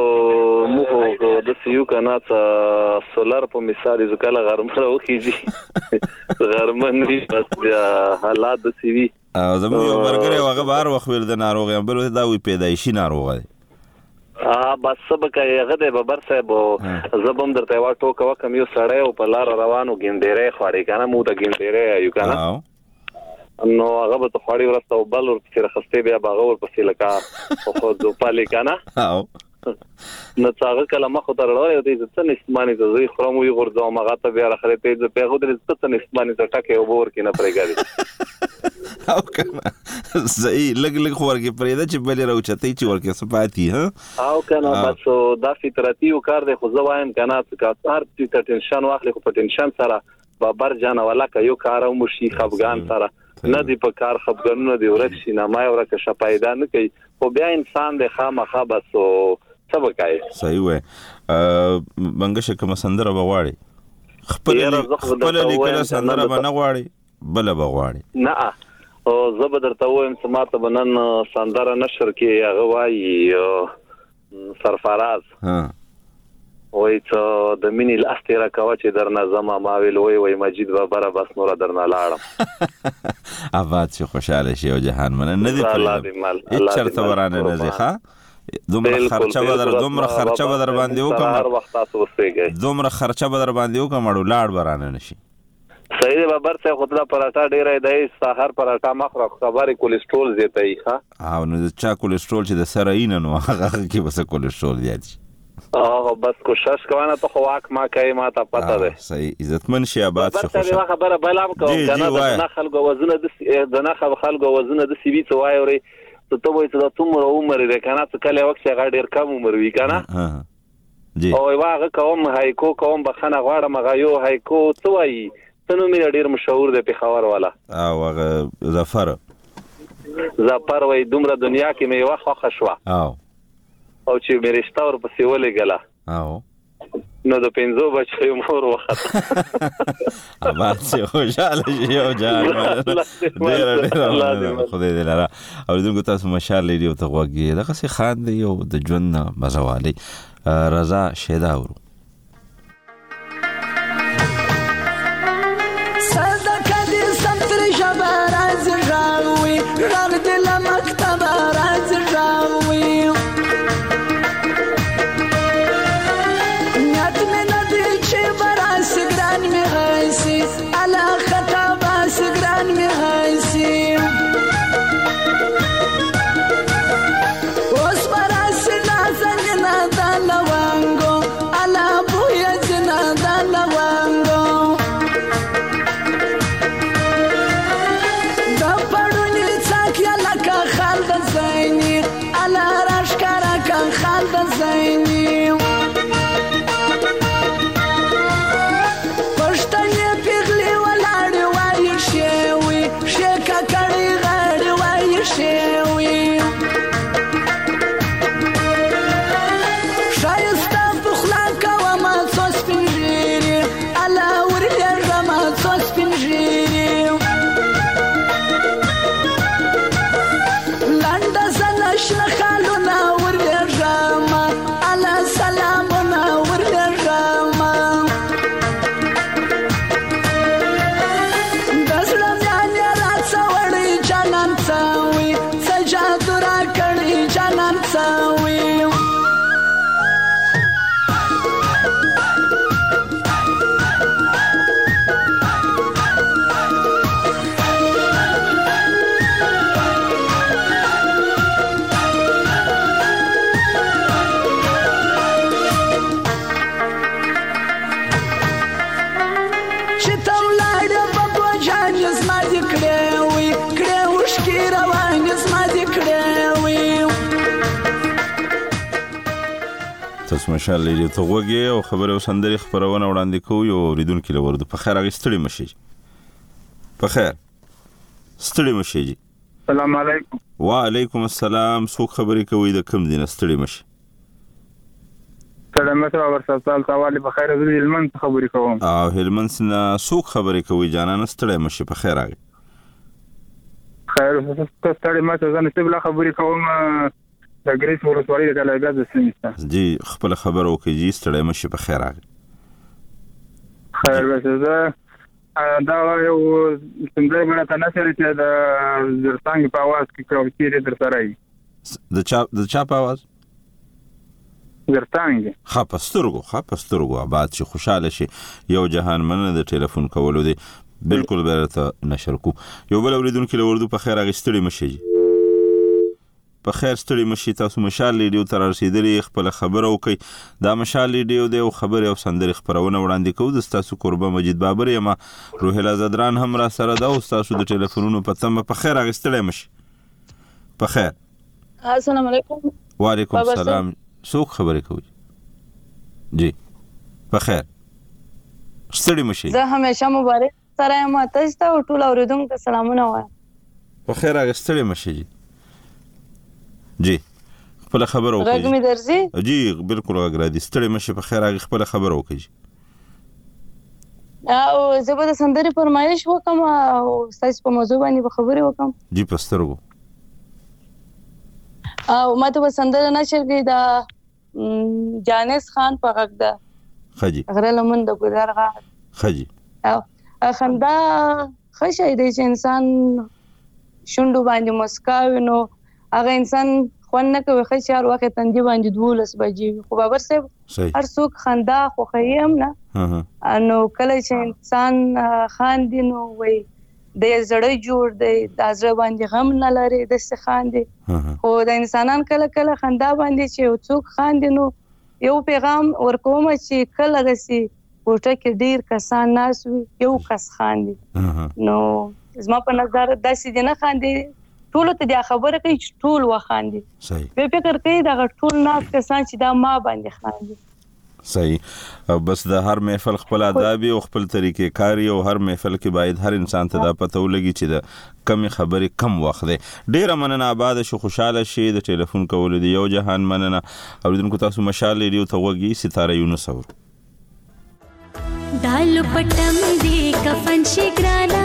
موږ د سيو کنه ته سولار په مثال ز کله غرمه وکیږي غرمه نه بس بیا حالات د سی وی زموږ یو مرګره هغه بار وخت ول د ناروغ بل دا وی پیدایشي ناروغ دی ا بس سبق هغه د ببر صاحب زبم درته وا ټوک وکم یو سړی او په لار روانو ګندېره خوري کنه مو د ګندېره یو کنه نو هغه به خوري ورسته بل ور چې رخصتې بیا باغ ور پسې لکه خو ځو پالي کنه او نو څنګه کله مخ ته راوړی دې څه نسماني ته زوی خرم وي ورځو مغه ته بیا راخره ته دې په غوډه څه نسماني ته ټکه وبور کې نه پرېګاري او کنه زئی لګ لګ خور کې پرېدا چې بلې راوچتې چې ورکه صفاتي ها او کنه بس دا فطرتي او کار دې خو زوایم کنه چې هر څه ټینشن واخلې خو په ټینشن سره بابر جان ولا کيو کار او مشي خفغان سره نه دی په کار خفغانونه دی ورک شي نه ما ورکه شپایدا نه کوي خو بیا انسان د خامخا بس سبقای صحیح وای بنګش کوم سندره بغواړي خپل خپل لیکل سندره باندې غواړي بل بغواړي نه او زه به درته وایم سماته بنن سندره نشر کې هغه وایي سرفراز ها وای ته د مینې لاستیرا کوا چې درنه زما ما ویل وای وای مجید بابا بس نور درنه لاړم آباد شي خوشاله شي او جهان من نه دی الله دې مال الله دې چرته ورانه نه ځي ها دومره خرچه به در دومره خرچه به در باندې وکم هر وخت تاسو وسېږئ دومره خرچه به در باندې وکم اړو لاړ برانه نشي صحیح دی بابر صاحب خدای پراټا ډیره دی سحر پراټا مخره خبرې کولیسټرول زیاتای ښه او نو چا کولیسټرول چې د سره اینه نو هغه کې بس کولیسټرول زیات شي هغه بس کوشش کوانه ته خو واک ما کوي ما ته پته ده صحیح عزتمن شي آباد شي خوشاله بابر خبره بلام کوم کنه نه خلکو وزن د نه خلکو وزن د سی وی څو وایوري ته ته وایې ته څومره عمر لري کنه څه کله وخت هغه ډیر کم عمر وی کنه جی او واغه کوم هایکو کوم بخنه غواړم هغه یو هایکو څه وایي تنو مې ډیر مشهور دی په خبر والا او هغه ظفر ظفر وای دومره دنیا کې مې واخه خشوا او او چې مې رښتا ور پسې ولګلا او نو د پنځو بچو مور وخت اما چې خوشاله شي او جان ډیر ډیر خدای دې لاره او دغه تاسو مشال لري او ته غوږی دغه سي خان دی او د ژوند مزوالي رضا شیداورو تاسو مشال لري ته وګي او خبره وسندري خبرونه وړاندې کوي او ریدونکو لورد په خیر هغه ستړي مشي په خیر ستړي مشي السلام علیکم وعلیکم السلام څوک خبرې کوي د کوم دینه ستړي مشي سلام متر ورسال تاوالي په خیر د هلمند خبرې کوم او هلمند نه څوک خبرې کوي جانانه ستړي مشي په خیر هغه خیر ستړي مته ځنه سبله خبرې کوم د ګریس ورسوالي د کلاګاز سیمه جی خپل خبر او کې جی ستړی مشه په خیر راغی خیر وسه دا یو څنګه مړه تنه سره چې د زرتانګ په आवाज کې کوم چې در سره ای د چا د چا په आवाज زرتانګ خپسترګو خپسترګو آباد شي خوشاله شي یو جهان من د ټلیفون کولو دی بالکل برته نشر کو یو بل اوریدونکو لوردو په خیر راغی ستړي مشه په خیر ستړي مشي تاسو مشال لیډیو تر رسیدلې خپل خبرو کوي دا مشال لیډیو دی او خبر او سندري خبرونه وړاندې کوو د تاسو قربه مجید بابر یم روحلا زدران هم را سره دا او تاسو د ټلیفونونو په تمه په خیر غستړي مشي په خیر السلام علیکم وعلیکم السلام څوک خبرې کوي جی په خیر ستړي مشي زه همیشه مبارک سره یم تاسو ته ټول اوریدونکو سلامونه وایم په خیر غستړي مشي جی خپل خبر وکړئ راګ می درځي جی بالکل راګ دي ستړي مشه په خیر هغه خپل خبر وکړئ او زه به د سندري فرمایش وکم او تاسو په موضوع باندې خبرې وکم جی پسترګو او ماته به سندره نشرګي دا جانس خان په غږ ده خجی غره لمن د ګلار غا خجی او خندا خشای دی چې انسان شوندو باندې مسکاوي نو هغه انسان خوند نه کوي خو شهر وخت تندې باندې دولس بجې خو بابر صاحب هر څوک خندا خو خیم نه نو کله چې انسان خاندي نو وای د زړه جوړ دی د زړه باندې غم نه لري د څه خاندي خو د انسانان کله کله خندا باندې چې څوک خاندي نو یو پیغام ورکوم چې کله دسي ورته کې ډیر کسان ناس وي یو کس خاندي نو زما په نظر داسې نه خاندي ټول ته دا خبره کوي چې ټول وخاندي صحیح به فکر کوي دا ټول ناس کسان چې دا ما باندې خاندي صحیح بس د هر محفل خپل آداب او خپل طریقې کاری او هر محفل کې باید هر انسان ته دا پته ولګي چې د کم خبرې کم وخت دی. ډیر مننه آباد شو خوشاله شي د ټلیفون کول دی یو جهان مننه اوریدونکو تاسو مشال ریډیو ته وګي ستاره یونس اور دالو پټم دی کفن شي ګرانا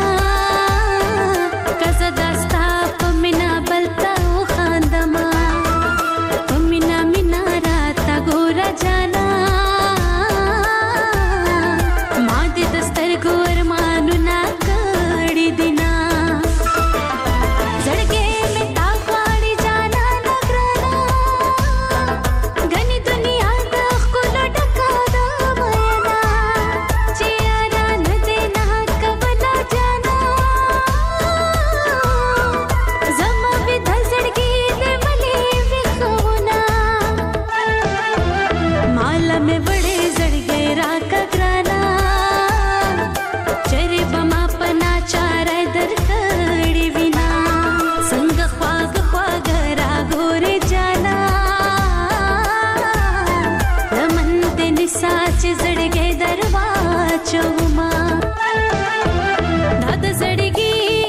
کزه داستا پمنا بلتا خاندما پمنا مینا راتا ګورا جانا ما دې دستر ګور مانو نا کړی دینا زړګې می تا خاړي جانا نګرانا غني دنیا د خپل ټکا دا مینا چیرې نه دې نه کبلا جانا زما به د زړګې دې ملي وخونا مال مې وړې زړګې را کګرانا چرې بما پنا چار در کړي وینا څنګه خواګ خواګ را ګورې جانا لمن دې نسا چې زړګې دروا چوما داد زړګې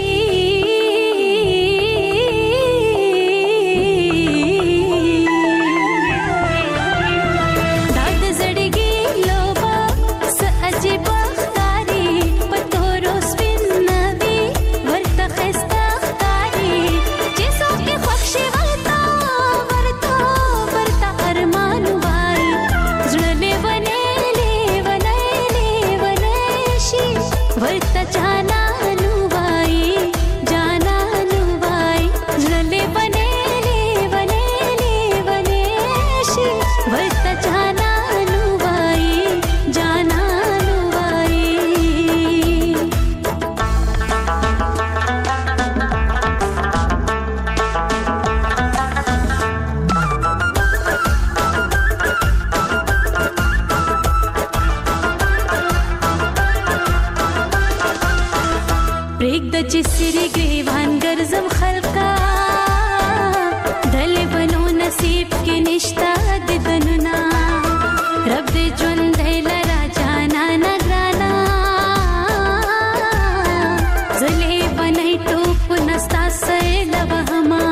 داد زړګې لوبا س عجیب ښکاری پتورو سپین نوی ورته خسته ښکاری چې څوک یې خوښ شي ورته ورته ورته ارمان وای زړه لیونی لیونی لیونی شي ورته جانانو وای جانانو وای زړه لیونی لیونی لیونی شي ورته جانانو وای جانانو وای پریک د چسری گریوان ګرځم خلقا دل بنو نصیب کې نشتا د دننا رب دې ژوند لرا جانا نگرانا زلې بنای ټوپ نستا سیل وهما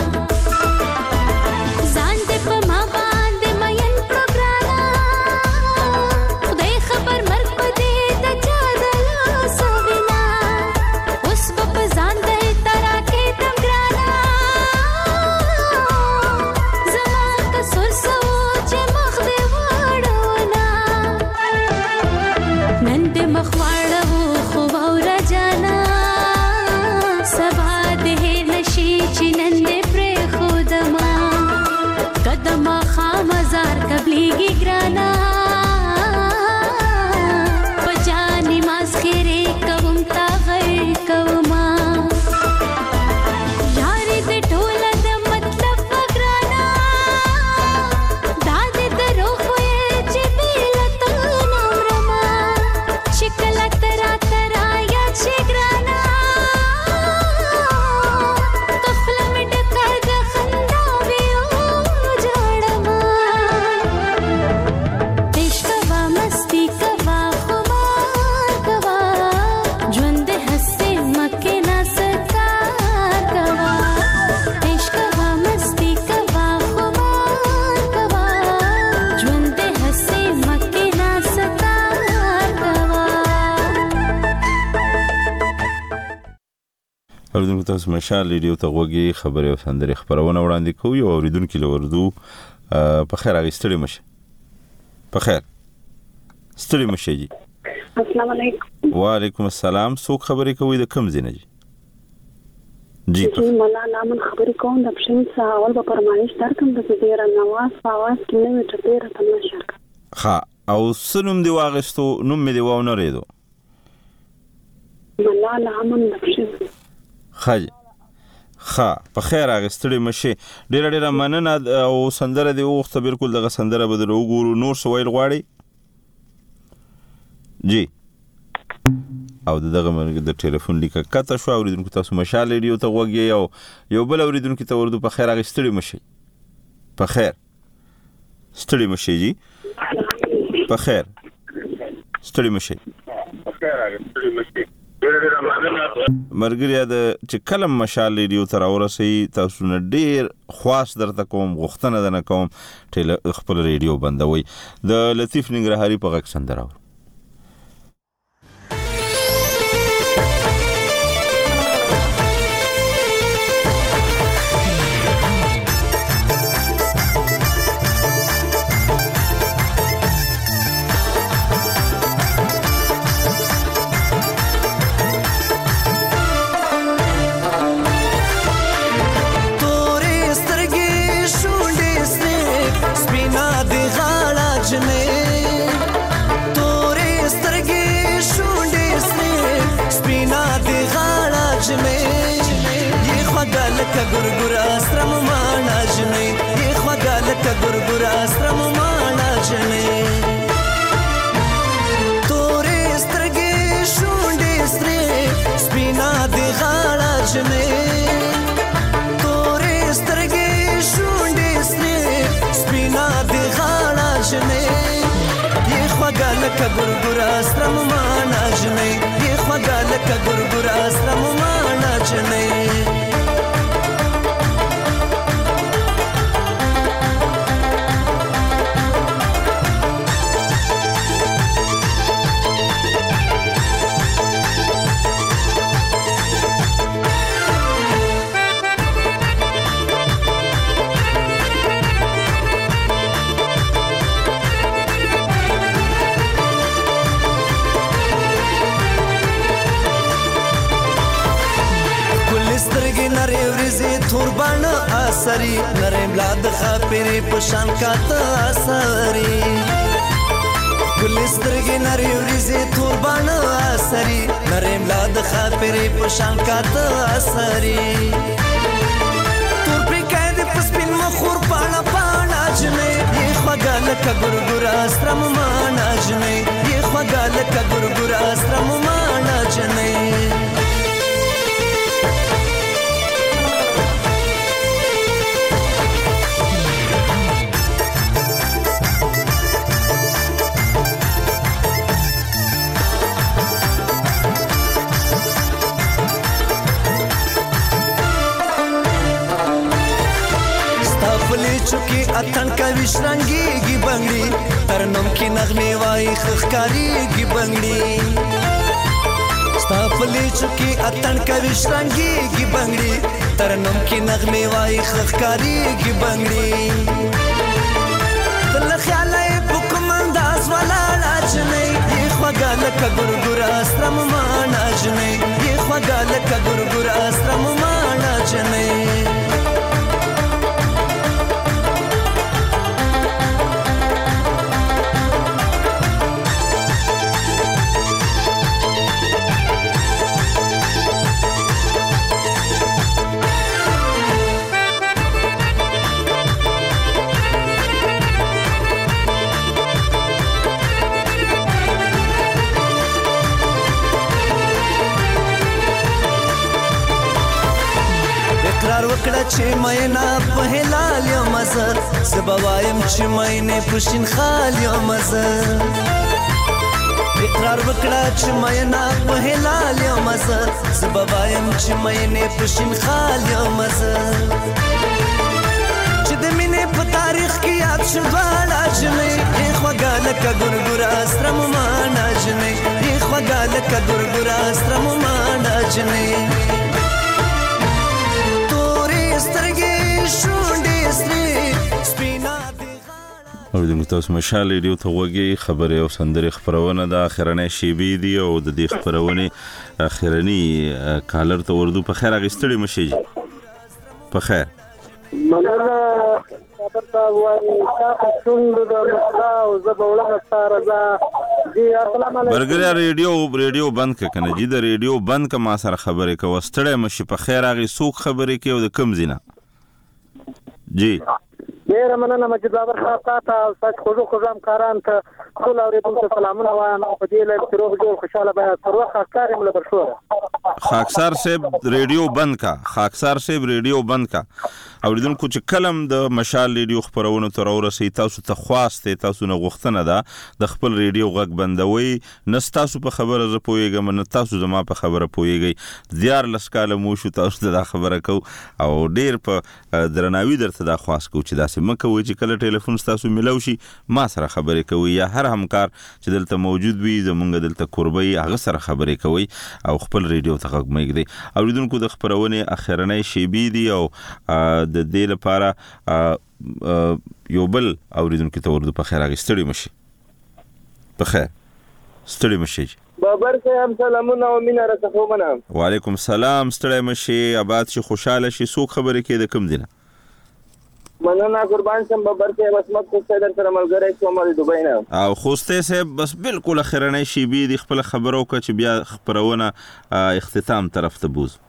ځان دې په ما باندې مین پروګرانا خدای خبر مرګ په دې د چا د لاسو وینا اوس په ځان دې ترا کې تم ګرانا زما کسر سوچ مخ دې وړونا نن دې مخ واړو خو اور جانا سبا دې نشي چې نن دې پر خودما قدم خامزار قبليږي ګرانا پجاني ماسخره کوم تا غیر کوما یاري دې ټول د مطلب ګرانا داد درو خوې چې بیلت نمرما شکل ترا ترا یا چې ګرانا کفل مې ډکر د خندا ویو جوړما عشق وا مستی کوا خمار کوا ژوند هسې مکه نه سکار کوا عشق وا مستی کوا خمار کوا ژوند هسې مکه نه سکار کوا اوریدونکو تاسو مشال ریډیو ته وګي خبرې او سندرې خبرونه وړاندې کوو یو اوریدونکو لوردو په خیر اغستړي مشه په خیر ستړي مشه جی السلام علیکم وعلیکم السلام څوک خبرې کوي د کم ځای نه جی جی چې مولانا من خبرې کوم د پښین څخه اول به فرمایش درکم د ډیر نواز په आवाज کې نوې ټپې راته نشر ها او سنوم دی واغستو نوم می دی و نه ریدو مولانا من د پښین خج خا په خیر اغستړي مشه ډیر ډیر مننه او سندره دی وخت بالکل دغه سندره بدل وګورو نور سویل غواړي جی او دغه مرګ د ټلیفون لیکه کته شو اوریدونکو تاسو مشال ریډیو ته وګورئ یو یو بل اوریدونکو ته ورته په خیر اغستړي مشه په خیر ستړي مشه جی په خیر ستړي مشه په خیر اغستړي مشه مرګریا د چې کلم مشال ریډیو تر اورسي تاسو نه ډیر خواص درته کوم غوښتنه نه کوم ټل خپل ریډیو بندوي د لطیف ننګرهاري په غږ سندره لکه ګورګورا سرم مانا جنې یې خواږه لکه ګورګورا سرم مانا جنې تورې سترګې شونډې سرې سپینا دې غاړه جنې تورې سترګې شونډې سرې سپینا دې غاړه جنې یې خواږه لکه ګورګورا سرم مانا جنې یې خواږه لکه ګورګورا سرم مانا جنې توربانا آسری نرم لاد خاپری پشان کاتا آسری گلسترگی نری وریزی توربانا آسری نرم لاد خاپری پشان کاتا آسری تور پی قید پسپین مخور پانا پانا جنے یہ خواگا لکا گرگورا سرم مانا جنے یہ خواگا لکا گرگورا سرم مانا جنے چوکی اتن کا وشرنگی گی بنگڑی ترنم کی نغمے وائی خخکاری گی بنگڑی ستاپلی چوکی اتن کا وشرنگی گی بنگڑی ترنم کی نغمے وائی خخکاری گی بنگڑی دل خیالای بکم انداز والا لاجنے یہ خواگا لکا گرگورا سرم مانا جنے یہ خواگا لکا گرگورا سرم مانا جنے وکړه چې مېنا په هلال یو مزه سبوایم چې مېنه پښین خال یو مزه اقرار وکړه چې مېنا په هلال یو مزه سبوایم چې مېنه پښین خال یو مزه چې د مینې په تاریخ کې یاد شواله جنې خواږه لکه ګورګورا سرم مانا جنې خواږه لکه ګورګورا سرم مانا جنې اوریدونکو تاسو مشال ریډیو ته وګورئ، خبرې او سندرې خبرونه د اخرنۍ شیبې دي او د دې خبرونه اخرنی کالر ته وردو په خیر اغستړي مشي په خیر مننه خبر تا وایي تاسو څنګه د مخلا او زبوله سره دا جی السلام علیکم برګر ریډیو ریډیو بند ک کنه جی د ریډیو بند ک ما سره خبرې کو ستړي مشي په خیر اغي سوق خبرې کې او د کم زینه جی ډیر مننه مجید بابر صاحب تاسو تاسو خو خو زم کاران ته ټول اوریدونکو سلامونه وایم او په دې لږ روح جوړ خوشاله به تر وخت کار موږ پر شو خاکسار صاحب ریډیو بند کا خاکسار صاحب ریډیو بند کا اوریدونکو چې کلم د مشال ریډیو خبرونه تر ورسې تاسو ته خواسته تاسو نه غوښتنه ده د خپل ریډیو غږ بندوي نه تاسو په خبره ز پويګم نه تاسو زما په خبره پويږئ دیار لسکاله مو شو تاسو ته دا خبره کو او ډیر په درناوي درته دا خواس کو چې دا مکه وي چې کله ټلیفون تاسو ملو شي ما سره خبرې کوي یا هر همکار چې دلته موجود وي زمونږ دلته قربي هغه سره خبرې کوي او خپل ریډیو ته غږ مګدي اوریدونکو د خبرونه اخرنۍ شیبې دي او د دې لپاره یو بل اوریدونکو ته ورته په خیر اغستړي مشي په خیر ستړي مشي بابر صاحب سلامونه او مینه راته ومنه وعلیکم السلام ستړي مشي آباد شي خوشاله شي سو خبرې کې د کوم دینه مننه قربان شم بابر صاحب اسمت خو در سره ملګری کوم د دوبۍ نه او خوسته صاحب بس بالکل اخرنۍ شی بي د خپل خبرو ک چې بیا خبرونه اختتام طرف ته بوز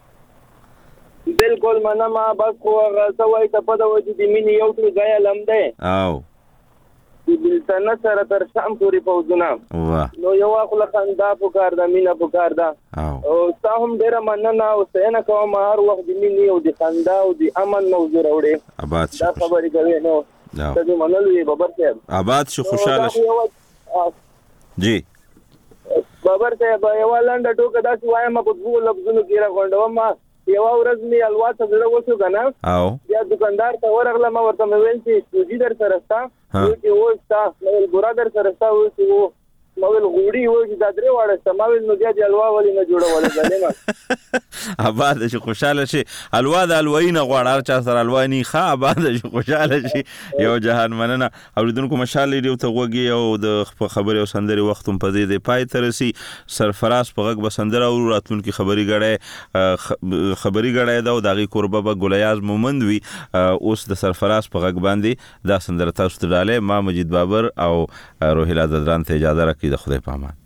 بالکل مننه بس خو غلطه وای ته په د وجه د مين یو ټول ځای لم ده او د بلتنه سره تر شام پوری پوزونه واه نو یو خپل خندا پکار د مینا پکار دا او تاسو ډیره مننه او څنګه کوم هر وخت د مين یو د خندا او د امن موضوع وروړي آباد دا خبرې کوي نو ته دې منلې بابر صاحب آباد شو خوشاله شي جی بابر صاحب یو لاندې ټوکه دا چې وایم په دوه لفظونو کې راغونډم ما یو ورځ می الوا ته زړه وسو کنه او بیا دکاندار ته ورغله ما ورته ویل چې سوجي در سره ستا چې و ستا نو ګورا در سره ستا و چې و نو ول غوړي و چې دا درې واړه سماوي نو بیا د الوا ولې نه جوړول ځلېما آباد شي خوشاله شي الوا د الوای نه غواړه چا سره الوانی ښه آباد شي خوشاله شي یو جهان مننه اوریدونکو مشال ریډیو ته وګي او د خبرې او سندري وختم په دې د پای ترسي سرفراز په غږ بسندره او راتلونکي خبري غړې خبري غړې دا او دغه قربه به ګلیاز مومند وي اوس د سرفراز په غږ باندې دا سندره تاسو ته ډاله ما مجید بابر او روحیلا زدران ته اجازه راکړئ د خدای په امان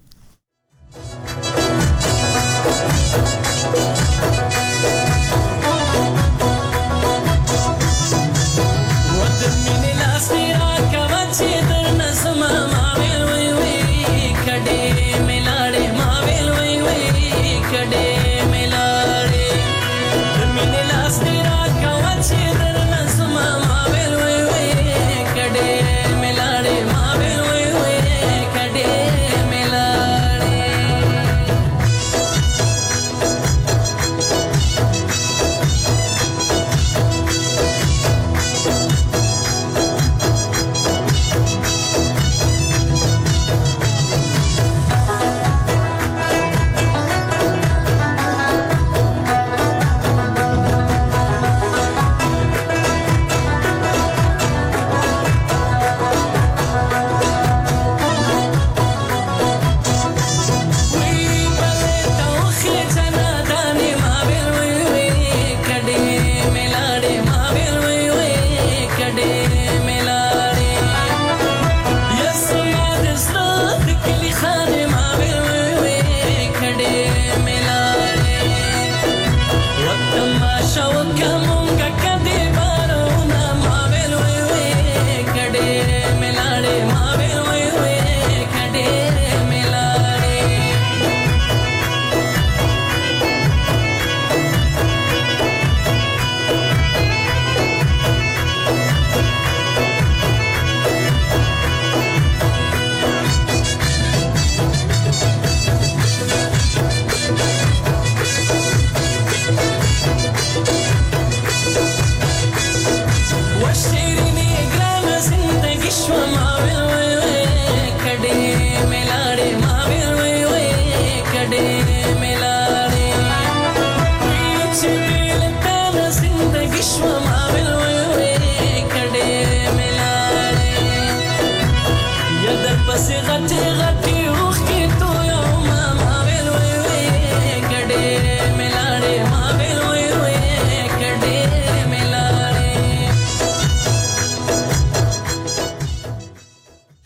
بس غټي غټي